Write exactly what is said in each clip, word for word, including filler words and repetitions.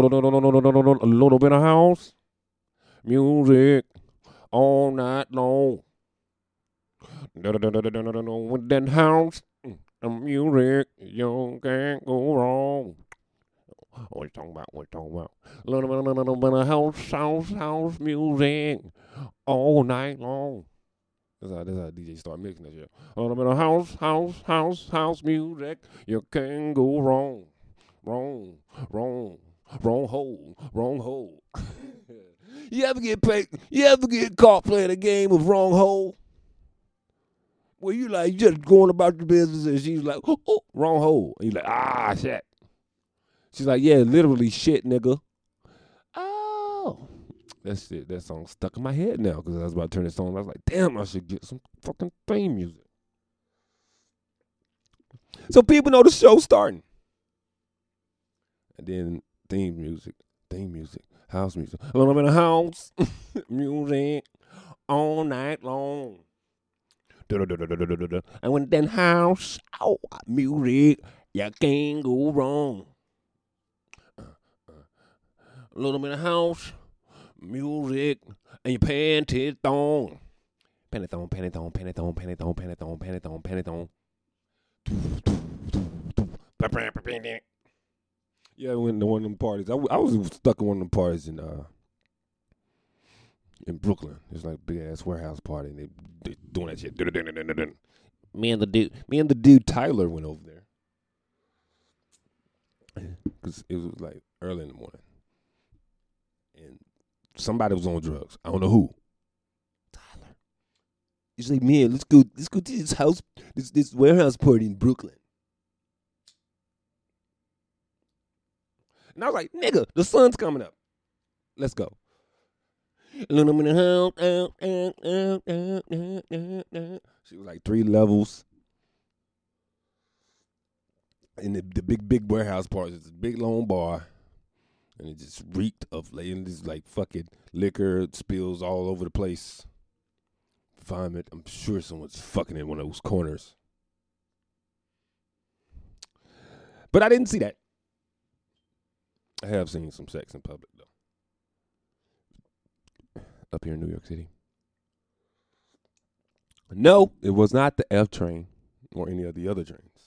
A little bit of house music all night long. With that house music, you can't go wrong. What you talking about? What you talking about? A little bit of house, house, house music all night long. That's how, that's how D J start mixing that shit. A little bit of house, house, house, house music. You can't go wrong. Wrong, wrong, wrong hole, wrong hole. You ever get paid? You ever get caught playing a game of wrong hole? Where you like, you just going about your business and she's like, oh, oh wrong hole. And you like, ah, shit. She's like, yeah, literally shit, nigga. Oh. That's it. That song stuck in my head now because I was about to turn this on. I was like, damn, I should get some fucking theme music. So people know the show's starting. And then theme music, theme music, house music. A little bit of house music all night long. And when then house oh, music, you can't go wrong. A little bit of house music and your panty thong. Panty thong, panty thong, panty thong, panty thong, panty thong, panty thong, panty thong. Yeah, I went to one of them parties. I, I was stuck in one of them parties in uh in Brooklyn. It's like a big ass warehouse party, and they, they doing that shit. Me and the dude, me and the dude Tyler went over there because it was like early in the morning, and somebody was on drugs. I don't know who. Tyler. He's like, man, let's go, let's go to this house, this this warehouse party in Brooklyn. And I was like, nigga, the sun's coming up. Let's go. She was like three levels. And the, the big, big warehouse part is this big long bar. And it just reeked of like, this like fucking liquor spills all over the place. Vomit. I'm sure someone's fucking in one of those corners. But I didn't see that. I have seen some sex in public, though. Up here in New York City. No, it was not the F train or any of the other trains.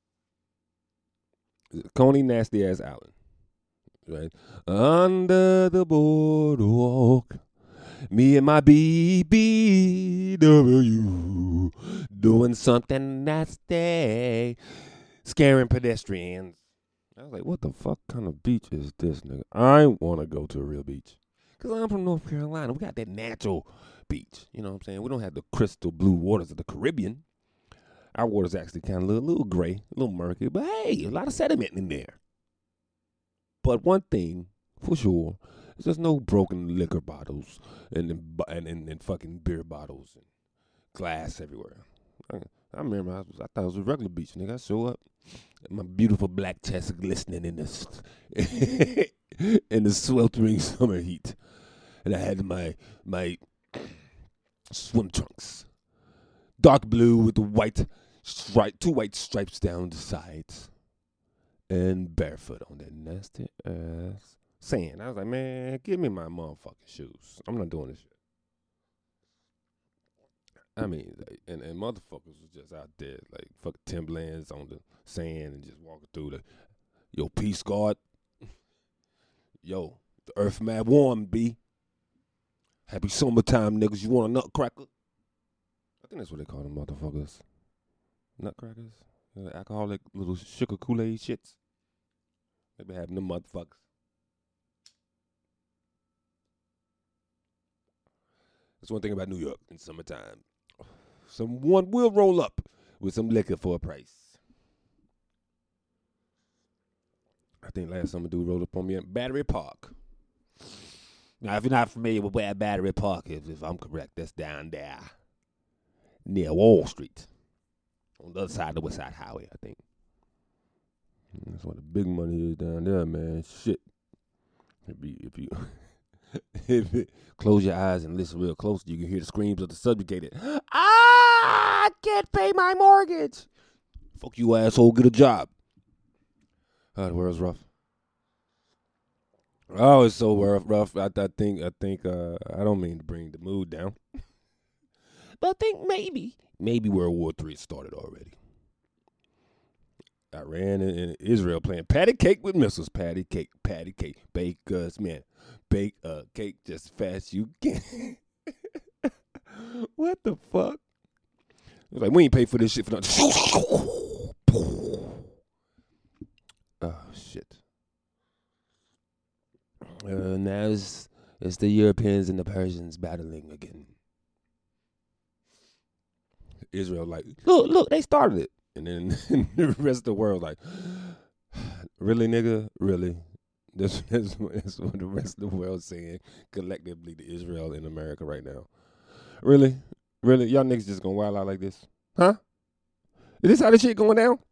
Coney Nasty Ass Island. Right? Under the boardwalk, me and my B B W doing something nasty, scaring pedestrians. I was like, what the fuck kind of beach is this, nigga? I want to go to a real beach. Because I'm from North Carolina. We got that natural beach. You know what I'm saying? We don't have the crystal blue waters of the Caribbean. Our water's actually kind of a little, little gray, a little murky. But hey, a lot of sediment in there. But one thing, for sure, is there's no broken liquor bottles and and, and, and fucking beer bottles and glass everywhere. I, I remember I, was, I thought it was a regular beach, nigga. I show up. My beautiful black chest glistening in the in the sweltering summer heat, and I had my my swim trunks, dark blue with the white stripe, two white stripes down the sides, and barefoot on that nasty ass sand. I was like, man, give me my motherfucking shoes. I'm not doing this shit. I mean, and, and motherfuckers was just out there, like, fucking Timberlands on the sand and just walking through the, yo, Peace Guard. Yo, the earth mad warm, B. Happy summertime, niggas. You want a nutcracker? I think that's what they call them motherfuckers. Nutcrackers? Uh, alcoholic little sugar Kool-Aid shits. They be having them motherfuckers. That's one thing about New York in summertime. Someone will roll up with some liquor for a price. I think last summer dude rolled up on me at Battery Park. Now, if you're not familiar with where Battery Park is, if I'm correct, that's down there near Wall Street. On the other side of the West Side Highway, I think. That's where the big money is down there, man. Shit. If you, if you if it, close your eyes and listen real close, you can hear the screams of the subjugated. Ah, I can't pay my mortgage. Fuck you, asshole. Get a job. Oh, the world's rough. Oh, it's so rough. rough. I, I think. I think. Uh, I don't mean to bring the mood down, but I think maybe, maybe World War Three started already. Iran and, and Israel playing patty cake with missiles. Patty cake, patty cake, bake us, man, bake a cake just fast you can. What the fuck? It was like we ain't pay for this shit for nothing. Oh shit. Uh, now it's, it's the Europeans and the Persians battling again. Israel like, look, look, they started it. And then the rest of the world like, really, nigga? Really? This is what the rest of the world's saying collectively to Israel and America right now. Really? Really? Y'all niggas just gonna wild out like this? Huh? Is this how this shit going down?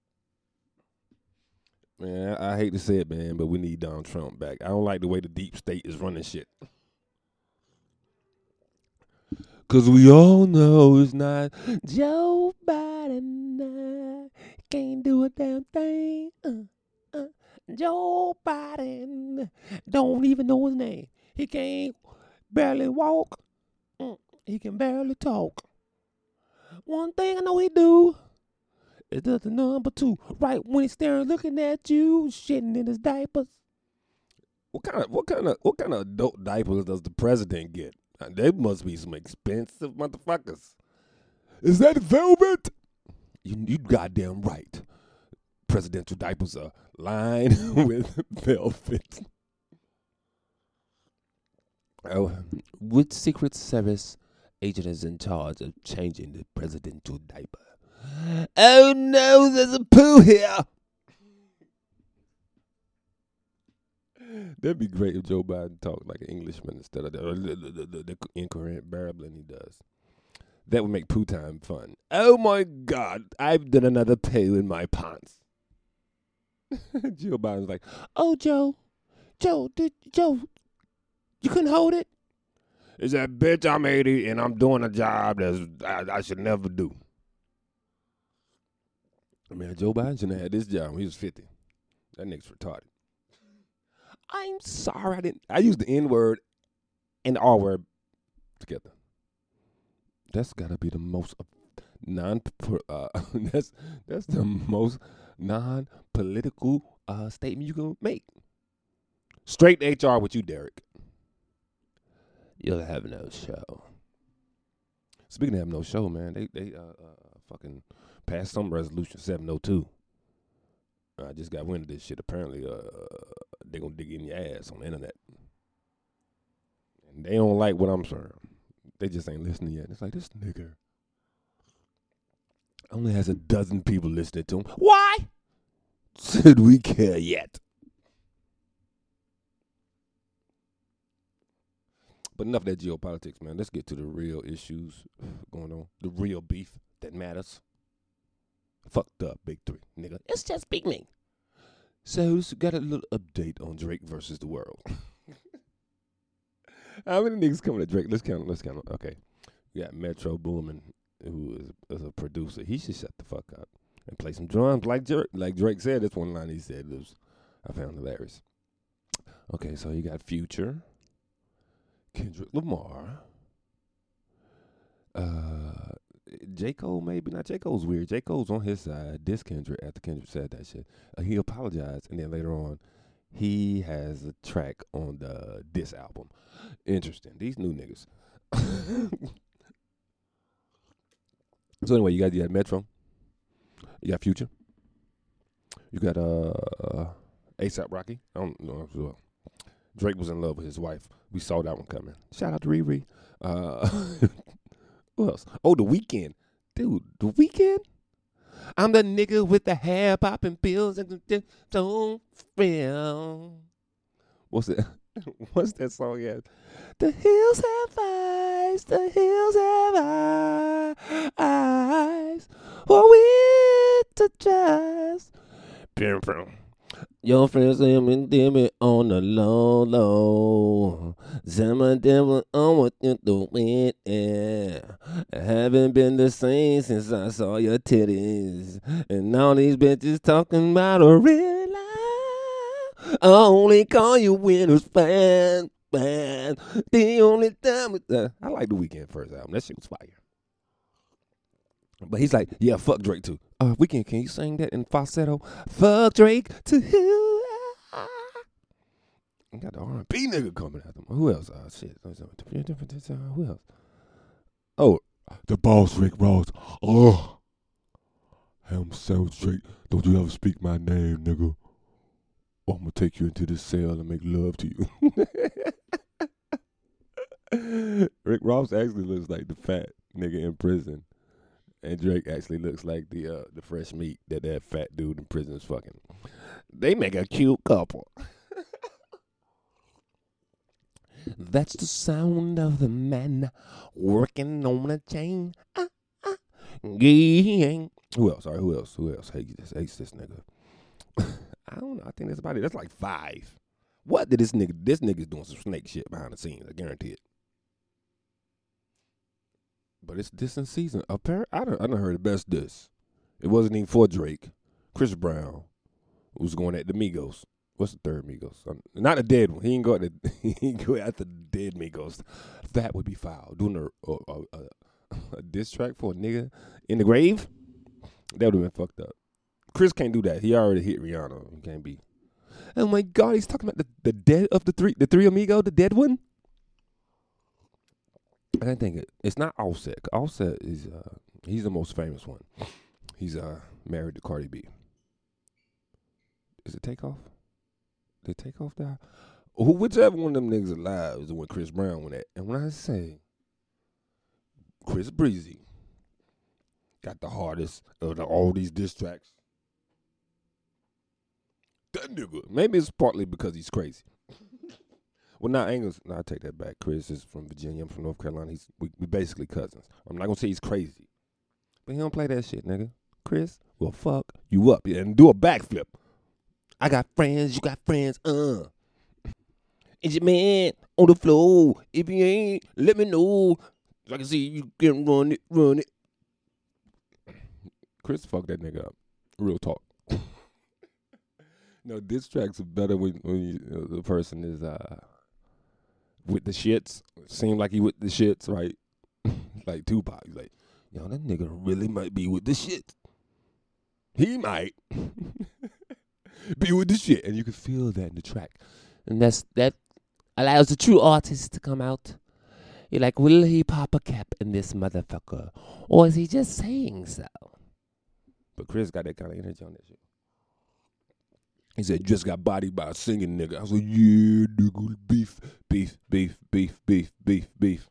Man, I, I hate to say it, man, but we need Donald Trump back. I don't like the way the deep state is running shit. Because we all know it's not Joe Biden. Can't do a damn thing. Uh, uh, Joe Biden don't even know his name. He can't barely walk. Mm, he can barely talk. One thing I know he do is the number two. Right when he's staring, looking at you, shitting in his diapers. What kind of what kind of what kind of adult diapers does the president get? They must be some expensive motherfuckers. Is that velvet? You you goddamn right. Presidential diapers are lined with velvet. Oh, which Secret Service agent is in charge of changing the presidential diaper? Oh no, there's a poo here. That'd be great if Joe Biden talked like an Englishman instead of the, the, the, the incoherent babbling he does. That would make poo time fun. Oh my God, I've done another poo in my pants. Joe Biden's like, oh Joe, Joe, did Joe, you couldn't hold it? Is that bitch? I'm eighty and I'm doing a job that I, I should never do. I mean, Joe Biden shouldn't have had this job when he was fifty. That nigga's retarded. I'm sorry, I didn't. I used the N word and the R word together. That's gotta be the most non. Uh, that's that's the most non-political uh, statement you can make. Straight H R with you, Derek. You'll have no show. Speaking of having no show, man, they they uh, uh fucking passed some resolution seven oh two. I just got wind of this shit. Apparently, uh, they gonna dig in your ass on the internet, and they don't like what I'm saying. They just ain't listening yet. It's like, this nigga only has a dozen people listening to him. Why should we care yet? But enough of that geopolitics, man. Let's get to the real issues going on. The real beef that matters. Fucked up, Big Three, nigga. It's just Big Me. So, we got a little update on Drake versus the world. How many niggas coming to Drake? Let's count. Let's count. Okay, we got Metro Boomin, who is, is a producer. He should shut the fuck up and play some drums, like Drake. Like Drake said, this one line he said was, I found hilarious. Okay, so you got Future, Kendrick Lamar, uh, J. Cole, maybe not. J. Cole's weird. J. Cole's on his side. Diss Kendrick after Kendrick said that shit. Uh, he apologized, and then later on, he has a track on the diss album. Interesting. These new niggas. So anyway, you got you got Metro. You got Future. You got uh ASAP Rocky. I don't know. Sure. Drake was in love with his wife. We saw that one coming. Shout out to Riri. Uh, who else? Oh, The Weeknd. Dude, The Weeknd? I'm the nigga with the hair popping pills and the don't feel. What's that? What's that song? Yeah. The hills have eyes. The hills have eyes. For we to trust. Pim, pim. Your friends say me dim it on the low, low. Some of them were on what you doing, yeah. I haven't been the same since I saw your titties. And all these bitches talking about a real life. I only call you when it's fine, fine. The only time with the I like the Weeknd first album. That shit was fire. But he's like, yeah, fuck Drake too. Uh, Weeknd, can you sing that in falsetto? Fuck Drake to who? I got the R and B nigga coming at them. Who else? Uh, shit. Who else? Oh, the boss, Rick Ross. Oh, I'm Savage Drake. Don't you ever speak my name, nigga. Or I'm gonna take you into this cell and make love to you. Rick Ross actually looks like the fat nigga in prison. And Drake actually looks like the uh, the fresh meat that that fat dude in prison is fucking. They make a cute couple. That's the sound of the man working on a chain. Ah, ah, gang. Who else? Sorry, who else? Who else hates this, hates this nigga? I don't know. I think that's about it. That's like five. What did this nigga? This nigga's doing some snake shit behind the scenes. I guarantee it. But it's this in season. Apparently, I don't. I don't heard the best diss. It wasn't even for Drake. Chris Brown was going at the Migos. What's the third Migos? Um, not the dead one. He ain't go at the. He ain't go at the dead Migos. That would be foul. Doing a a, a a diss track for a nigga in the grave. That would have been fucked up. Chris can't do that. He already hit Rihanna. He can't be. Oh my God, he's talking about the, the dead of the three, the three Amigo, the dead one. I didn't think it. It's not Offset. Offset is uh, he's the most famous one. He's uh married to Cardi B. Is it Takeoff? Did Takeoff die? Who, whichever one of them niggas alive is the one Chris Brown went at. And when I say Chris Breezy got the hardest of the, all these diss tracks, that nigga. Maybe it's partly because he's crazy. Well, not Angles. No, I take that back. Chris is from Virginia. I'm from North Carolina. He's we, we basically cousins. I'm not gonna say he's crazy, but he don't play that shit, nigga. Chris will fuck you up and do a backflip. I got friends. You got friends. Uh, is your man on the floor? If you ain't, let me know so I can see you can run it, run it. Chris fuck that nigga up. Real talk. No, diss tracks are better when when you, uh, the person is uh. with the shits. Seem like he with the shits, right? Like Tupac. He's like, yo, that nigga really might be with the shit. He might be with the shit. And you can feel that in the track. And that's that allows the true artist to come out. You're like, will he pop a cap in this motherfucker? Or is he just saying so? But Chris got that kind of energy on that shit. He said, just got bodied by a singing nigga. I was like, yeah, nigga, beef, beef, beef, beef, beef, beef, beef.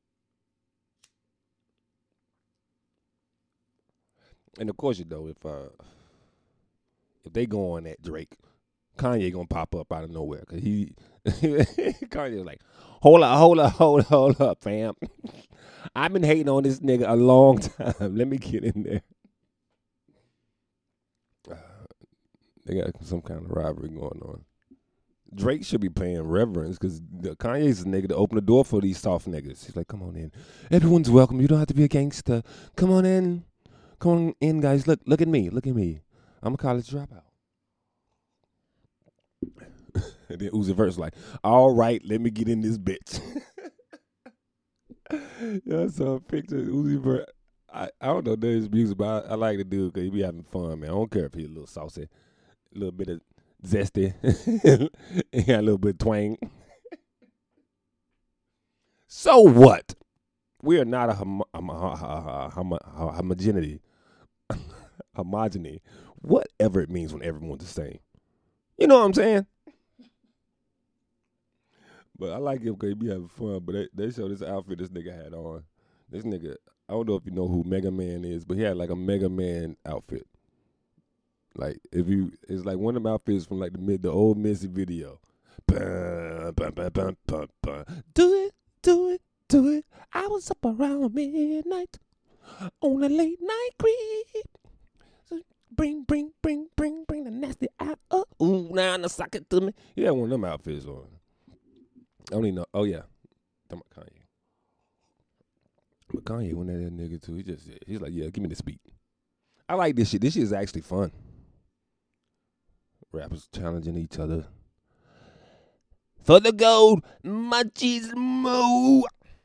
And of course, you know, if uh, if they go on at Drake, Kanye gonna pop up out of nowhere. Cause he, Kanye's like, hold up, hold up, hold up, hold up, fam. I've been hating on this nigga a long time. Let me get in there. They got some kind of rivalry going on. Drake should be paying reverence because Kanye's the nigga to open the door for these soft niggas. He's like, come on in. Everyone's welcome. You don't have to be a gangster. Come on in. Come on in, guys. Look look at me. Look at me. I'm a college dropout. And then Uzi Vert's like, all right, let me get in this bitch. Yeah, I saw a picture of Uzi Vert. I, I don't know his music, but I, I like the dude because he be having fun, man. I don't care if he's a little saucy. A little bit of zesty. He got a little bit of twang. So what? We are not a homo- homo- homo- homo- homogeneity. Homogeny. Whatever it means when everyone's the same. You know what I'm saying? But I like him because he be having fun. But they, they show this outfit this nigga had on. This nigga, I don't know if you know who Mega Man is, but he had like a Mega Man outfit. Like if you, it's like one of them outfits from like the mid, the old Missy video. Bum, bum, bum, bum, bum, bum. Do it, do it, do it. I was up around midnight on a late night creep. So bring, bring, bring, bring, bring the nasty out. Uh, ooh, now nah, sock it to me. He had one of them outfits on. I don't even know. Oh yeah, talking about Kanye. But Kanye went at that nigga too. He just, he's like, yeah, give me this beat. I like this shit. This shit is actually fun. Rappers challenging each other. for the gold, machismo.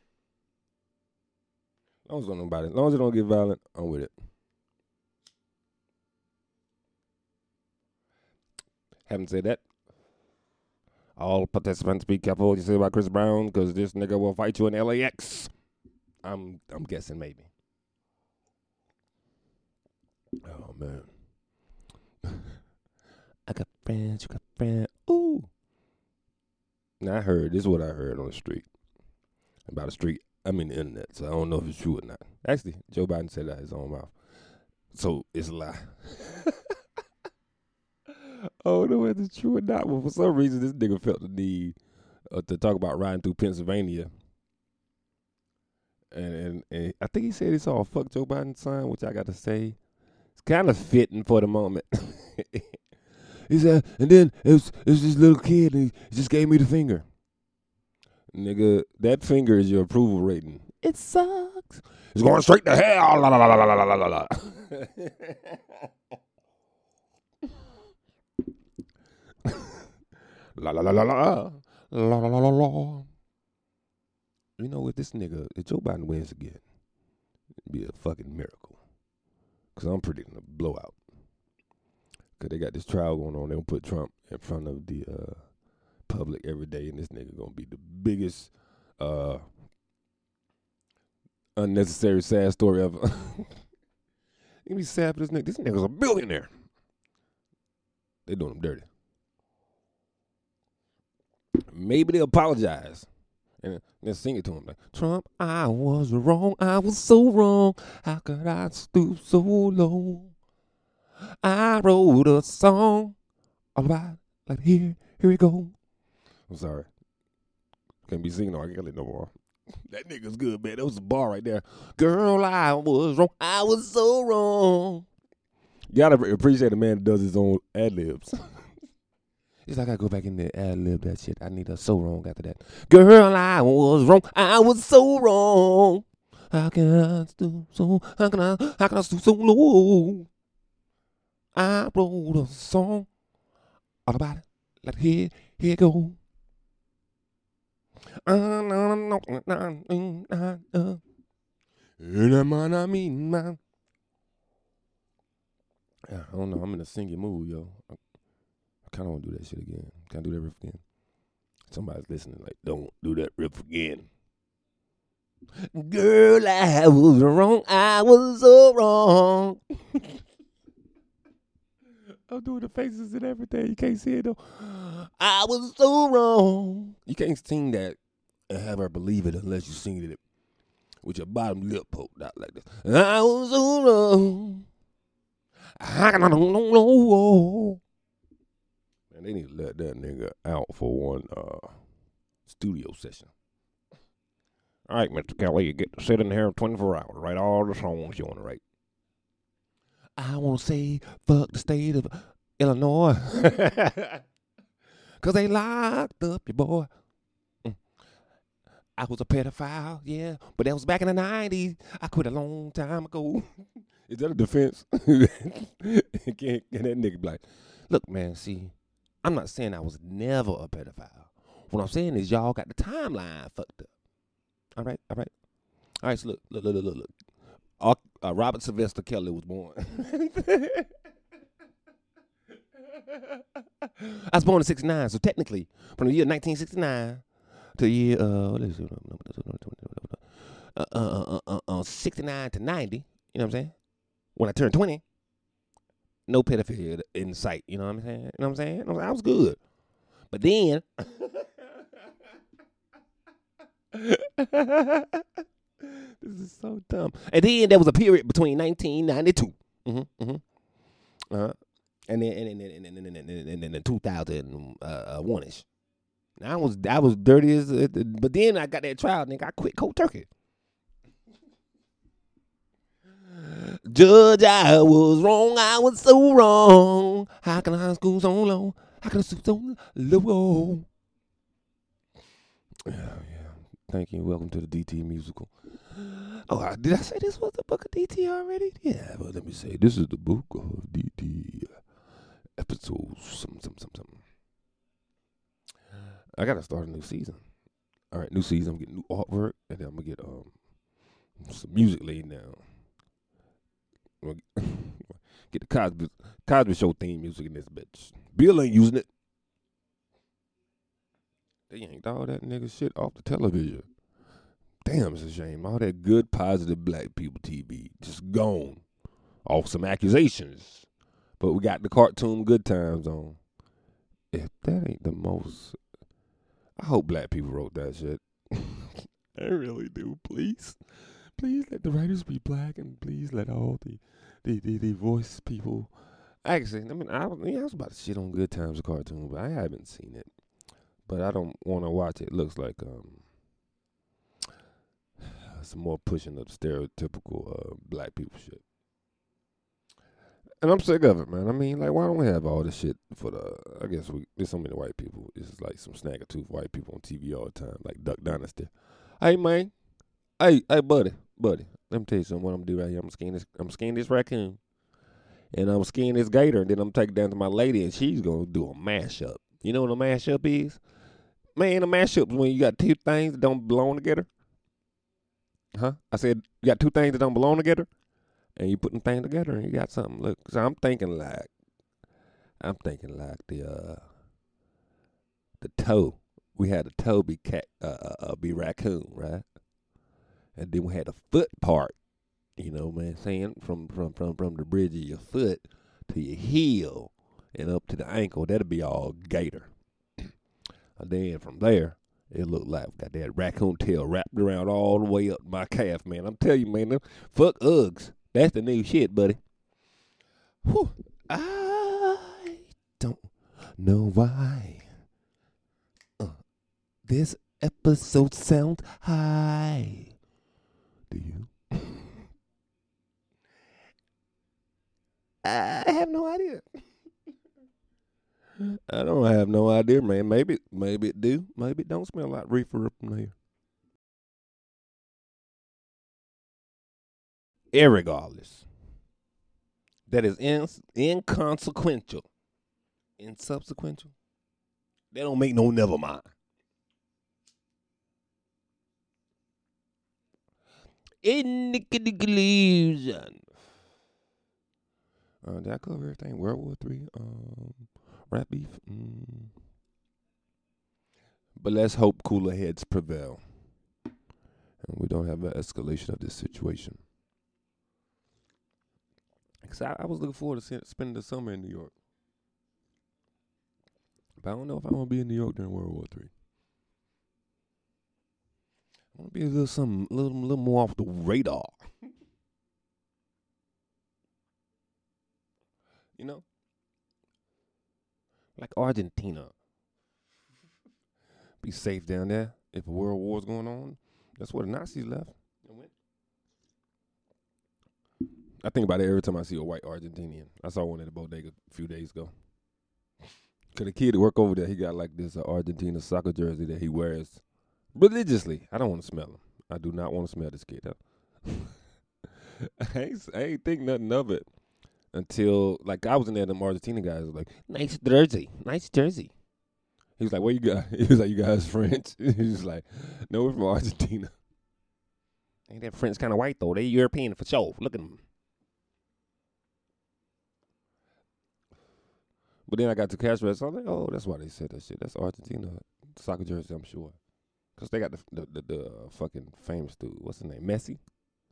As long as don't nobody, as long as it don't get violent, I'm with it. Having said that, all participants be careful what you say about Chris Brown, because this nigga will fight you in L A X. I'm I'm guessing maybe. Oh man. I got friends, you got friends. Ooh. Now I heard, this is what I heard on the street. About the street, I mean the internet, so I don't know if it's true or not. Actually, Joe Biden said that out his own mouth. So it's a lie. I don't know whether it's true or not, but for some reason this nigga felt the need uh, to talk about riding through Pennsylvania. And, and, and I think he said he saw a fuck Joe Biden sign, which I got to say, it's kind of fitting for the moment. He said, and then it was, it was this little kid, and he just gave me the finger. Nigga, that finger is your approval rating. It sucks. It's going straight to hell. La, la, la, la, la, la, la, la. La la la la la la la la la. You know what, this nigga, if Joe Biden wins again, it'd be a fucking miracle. Cause I'm predicting a blowout. Cause they got this trial going on. They gonna put Trump in front of the uh, public every day, and this nigga gonna be the biggest uh, unnecessary sad story ever. You be sad for this nigga. This nigga's a billionaire. They doing him dirty. Maybe they apologize and then sing it to him like, Trump, I was wrong, I was so wrong. How could I stoop so low? I wrote a song all about it. Like here, here we go. I'm sorry, can't be singing on Kelly no more. That nigga's good, man. That was a bar right there. Girl, I was wrong, I was so wrong. You gotta appreciate a man that does his own ad libs. It's like I go back in there, ad-lib that shit. I need a so wrong after that. Girl, I was wrong. I was so wrong. How can I stoop so? How can I? How can I stoop so low? I wrote a song all about it. Like here, here go. Uh, no, no, no, no, no, no. I mean, man. Yeah, I don't know. I'm in a singing mood, yo. I kind of want to do that shit again. Can I do that riff again? Somebody's listening like, don't do that riff again. Girl, I was wrong. I was so wrong. I'm doing the faces and everything. You can't see it, though. I was so wrong. You can't sing that and have her believe it unless you sing it with your bottom lip poked out like this. I was so wrong. I don't know. And they need to let that nigga out for one uh, studio session. All right, Mister Kelly, you get to sit in here twenty-four hours, write all the songs you want to write. I want to say fuck the state of Illinois. Because they locked up your boy. Mm. I was a pedophile, yeah, but that was back in the nineties. I quit a long time ago. Is that a defense? can, can that nigga be like, look, man, see, I'm not saying I was never a pedophile. What I'm saying is y'all got the timeline fucked up. All right, all right. All right, so look, look, look, look, look. Uh, uh, Robert Sylvester Kelly was born. I was born in sixty-nine, so technically, from the year nineteen sixty-nine to the year, uh, let's see, uh, uh, uh, uh, uh, sixty-nine to ninety, you know what I'm saying? When I turned twenty, no pedophilia in sight, you know what I'm saying? You know what I'm saying? I was good. But then, this is so dumb. And then there was a period between nineteen ninety-two, mm-hmm, mm-hmm, uh-huh, and then and then and then and then, and then, then two thousand one ish. I was I was dirty as, uh, but then I got that trial, nigga. I quit cold turkey. Judge, I was wrong. I was so wrong. How can I school so low? How can I school so low? Yeah, yeah. Thank you. Welcome to the D T musical. Oh, did I say this was the book of D T already? Yeah, but let me say this is the book of D T episode some some some some. I gotta start a new season. All right, new season. I'm getting new artwork, and then I'm gonna get um some music laid down. Get the Cosby Cosby Show theme music in this bitch. Bill ain't using it. They yanked all that nigga shit off the television. Damn, it's a shame. All that good, positive black people T V just gone off some accusations. But we got the cartoon Good Times on. If that ain't the most, I hope black people wrote that shit. I really do. Please, please let the writers be black, and please let all the the the, the voice people. Actually, I mean, I, yeah, I was about to shit on Good Times, a cartoon, but I haven't seen it. But I don't want to watch it. It looks like um some more pushing of stereotypical uh, black people shit. And I'm sick of it, man. I mean, like, why don't we have all this shit for the, I guess we, there's so many white people. It's like some snagger-tooth white people on T V all the time, like Duck Dynasty. Hey, man. Hey, hey, buddy, buddy. Let me tell you something, what I'm going to do right here. I'm going to skin this, I'm skin this raccoon. And I'm going to skin this gator, and then I'm going to take it down to my lady, and she's going to do a mashup. You know what a mashup is? Man, a mashup is when you got two things that don't belong together. Huh? I said you got two things that don't belong together? And you put them things together and you got something. Look, so I'm thinking like, I'm thinking like the uh, the toe. We had a toe be cat, uh, uh, be raccoon, right? And then we had the foot part. You know, man, saying from from from from the bridge of your foot to your heel and up to the ankle. That'll be all gator. And then from there, it looked like we got that raccoon tail wrapped around all the way up my calf, man. I'm telling you, man, them fuck Uggs. That's the new shit, buddy. Whew. I don't know why uh, this episode sounds high. Do you? I have no idea. I don't have no idea, man. Maybe, maybe it do. Maybe it don't smell like reefer up in here. Irregardless, that is in, inconsequential, insubsequential. They don't make no never mind. In the conclusion, uh, did I cover everything? World War Three, um, rap beef. Mm. But let's hope cooler heads prevail, and we don't have an escalation of this situation. Cause I, I was looking forward to spending the summer in New York, but I don't know if I want to be in New York during World War Three. I want to be a little something, a little, little more off the radar. You know, like Argentina. Be safe down there if a world war's going on. That's where the Nazis left. I think about it every time I see a white Argentinian. I saw one at the bodega a few days ago. Cause the kid that work over there, he got like this uh, Argentina soccer jersey that he wears religiously. I don't want to smell him. I do not want to smell this kid. I ain't, I ain't think nothing of it until like I was in there. Them Argentina guys were like, "Nice jersey, nice jersey." He was like, "Where you got?" He was like, "You guys French?" He was like, "No, we're from Argentina." Ain't that French kind of white though? They European for sure. Look at them. But then I got to cash register. I was like, oh, that's why they said that shit. That's Argentina soccer jersey, I'm sure. Because they got the the, the, the uh, fucking famous dude. What's his name? Messi?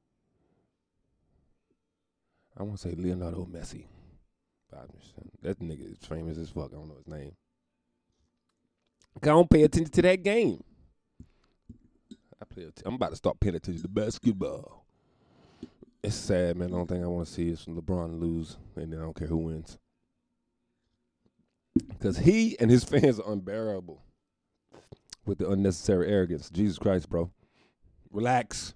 I want to say Leonardo Messi. That nigga is famous as fuck. I don't know his name. I don't pay attention to that game. I play. Att- I'm about to start paying attention to basketball. It's sad, man. The only thing I want to see is LeBron lose, and then I don't care who wins. Because he and his fans are unbearable with the unnecessary arrogance. Jesus Christ, bro. Relax.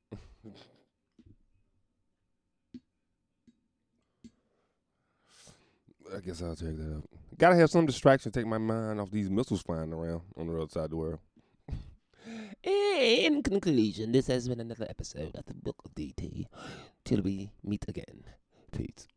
I guess I'll check that out. Gotta have some distraction to take my mind off these missiles flying around on the other side of the world. In conclusion, this has been another episode of the Book of D T. Till we meet again. Peace.